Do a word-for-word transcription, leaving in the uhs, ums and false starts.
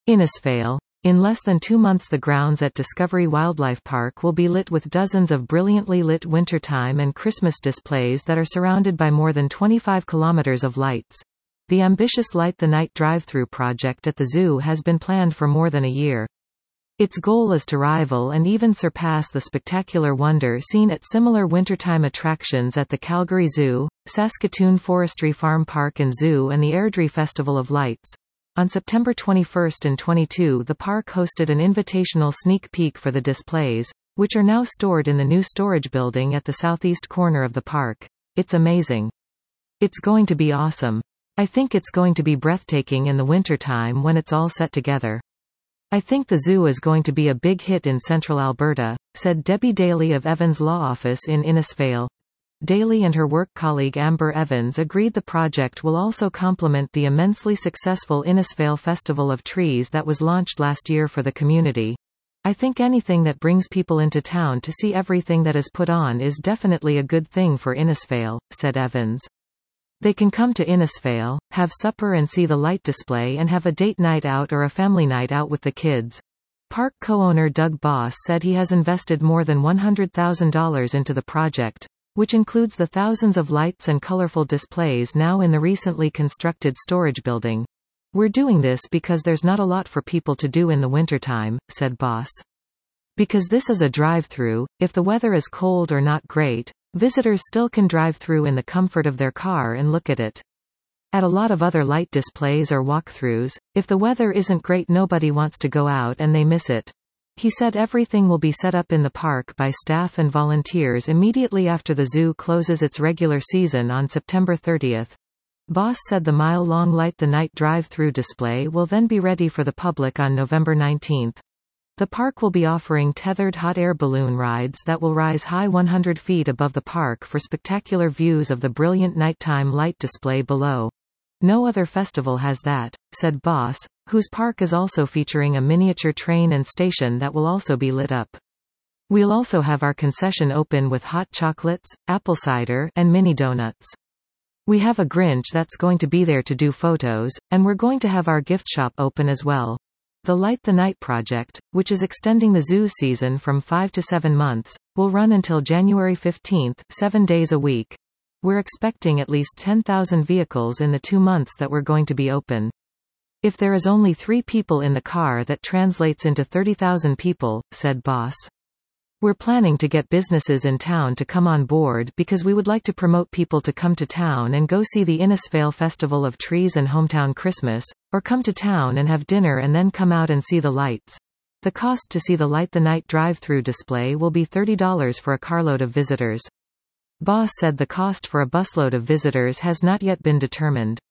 Innisfail. In less than two months the grounds at Discovery Wildlife Park will be lit with dozens of brilliantly lit wintertime and Christmas displays that are surrounded by more than twenty-five kilometers of lights. The ambitious Light the Night drive-through project at the zoo has been planned for more than a year. Its goal is to rival and even surpass the spectacular wonder seen at similar wintertime attractions at the Calgary Zoo, Saskatoon Forestry Farm Park and Zoo and the Airdrie Festival of Lights. On September twenty-first and twenty-second, the park hosted an invitational sneak peek for the displays, which are now stored in the new storage building at the southeast corner of the park. It's amazing. It's going to be awesome. I think it's going to be breathtaking in the wintertime when it's all set together. I think the zoo is going to be a big hit in central Alberta, said Debbie Daly of Evans Law Office in Innisfail. Daly and her work colleague Amber Evans agreed the project will also complement the immensely successful Innisfail Festival of Trees that was launched last year for the community. I think anything that brings people into town to see everything that is put on is definitely a good thing for Innisfail, said Evans. They can come to Innisfail, have supper and see the light display and have a date night out or a family night out with the kids. Park co-owner Doug Boss said he has invested more than one hundred thousand dollars into the project, which includes the thousands of lights and colorful displays now in the recently constructed storage building. We're doing this because there's not a lot for people to do in the wintertime, said Boss. Because this is a drive-through, if the weather is cold or not great, visitors still can drive through in the comfort of their car and look at it. At a lot of other light displays or walkthroughs, if the weather isn't great nobody wants to go out and they miss it. He said everything will be set up in the park by staff and volunteers immediately after the zoo closes its regular season on September thirtieth. Boss said the mile-long Light the Night drive-through display will then be ready for the public on November nineteenth. The park will be offering tethered hot air balloon rides that will rise high one hundred feet above the park for spectacular views of the brilliant nighttime light display below. No other festival has that, said Boss, whose park is also featuring a miniature train and station that will also be lit up. We'll also have our concession open with hot chocolates, apple cider, and mini donuts. We have a Grinch that's going to be there to do photos, and we're going to have our gift shop open as well. The Light the Night project, which is extending the zoo season from five to seven months, will run until January fifteenth, seven days a week. We're expecting at least ten thousand vehicles in the two months that we're going to be open. If there is only three people in the car that translates into thirty thousand people, said Boss. We're planning to get businesses in town to come on board because we would like to promote people to come to town and go see the Innisfail Festival of Trees and Hometown Christmas, or come to town and have dinner and then come out and see the lights. The cost to see the Light the Night drive-through display will be thirty dollars for a carload of visitors. Boss said the cost for a busload of visitors has not yet been determined.